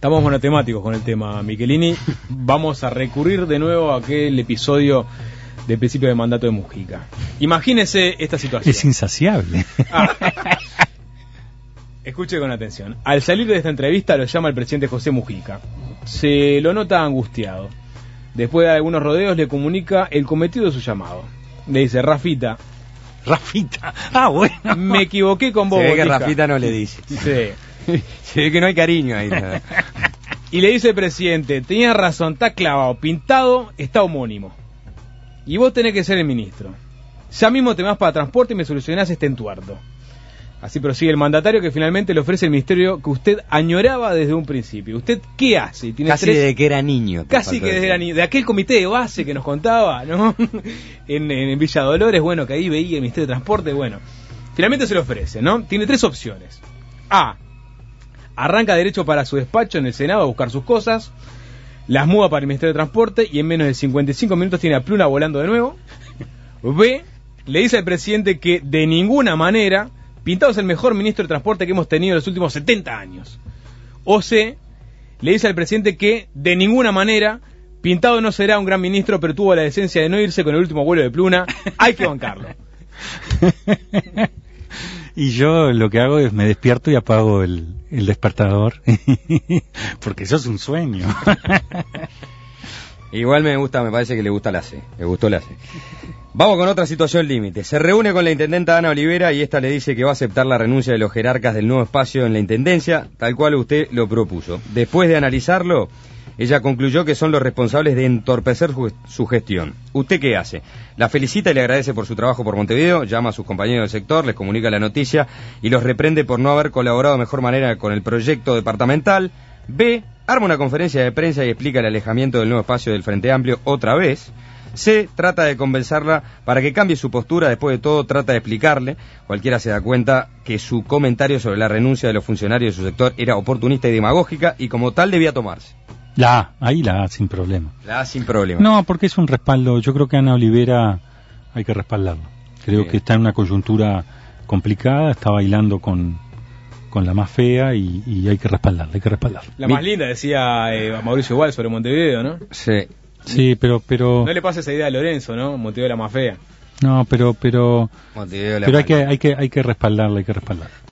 Estamos monotemáticos con el tema, Michelini. Vamos a recurrir de nuevo a aquel episodio del principio de mandato de Mujica. Imagínese esta situación. Es insaciable. Escuche con atención. Al salir de esta entrevista lo llama el presidente José Mujica. Se lo nota angustiado. Después de algunos rodeos le comunica el cometido de su llamado. Le dice: Rafita, bueno. me equivoqué con vos. Se ve que Botica. Rafita no le dice. Sí. Se ve que no hay cariño ahí. Y le dice el presidente: tenías razón, está clavado, pintado, está homónimo. Y vos tenés que ser el ministro. Ya mismo te vas para transporte y me solucionás este entuerto. Así prosigue el mandatario, que finalmente le ofrece el ministerio que usted añoraba desde un principio. ¿Usted qué hace? ¿Tiene Casi desde que era niño. Casi que desde de aquel comité de base que nos contaba, ¿no? en Villa Dolores, bueno, que ahí veía el Ministerio de Transporte, bueno. Finalmente se le ofrece, ¿no? Tiene tres opciones. A. Arranca derecho para su despacho en el Senado a buscar sus cosas, las muda para el Ministerio de Transporte y en menos de 55 minutos tiene a Pluna volando de nuevo. B. Le dice al presidente que de ninguna manera Pintado es el mejor ministro de Transporte que hemos tenido en los últimos 70 años. O C. Le dice al presidente que de ninguna manera Pintado no será un gran ministro, pero tuvo la decencia de no irse con el último vuelo de Pluna. Hay que bancarlo. Y yo lo que hago es me despierto y apago el despertador, porque eso es un sueño. Igual me parece que le gusta la C. Le gustó la C. Vamos con otra situación límite. Se reúne con la intendenta Ana Olivera y esta le dice que va a aceptar la renuncia de los jerarcas del nuevo espacio en la intendencia, tal cual usted lo propuso. Después de analizarlo, ella concluyó que son los responsables de entorpecer su gestión. ¿Usted qué hace? La felicita y le agradece por su trabajo por Montevideo, llama a sus compañeros del sector, les comunica la noticia y los reprende por no haber colaborado de mejor manera con el proyecto departamental. B. Arma una conferencia de prensa y explica el alejamiento del nuevo espacio del Frente Amplio otra vez. C. Trata de convencerla para que cambie su postura, después de todo trata de explicarle. Cualquiera se da cuenta que su comentario sobre la renuncia de los funcionarios de su sector era oportunista y demagógica y como tal debía tomarse. Ahí la A sin problema. La A sin problema. No, porque es un respaldo. Yo creo que Ana Olivera hay que respaldarlo. Creo que está en una coyuntura complicada, está bailando con la más fea y hay que respaldarla, La más linda, decía Mauricio Gual sobre Montevideo, ¿no? Sí. Sí, pero no le pasa esa idea a Lorenzo, ¿no? Montevideo la más fea. No, pero Montevideo hay que respaldarla,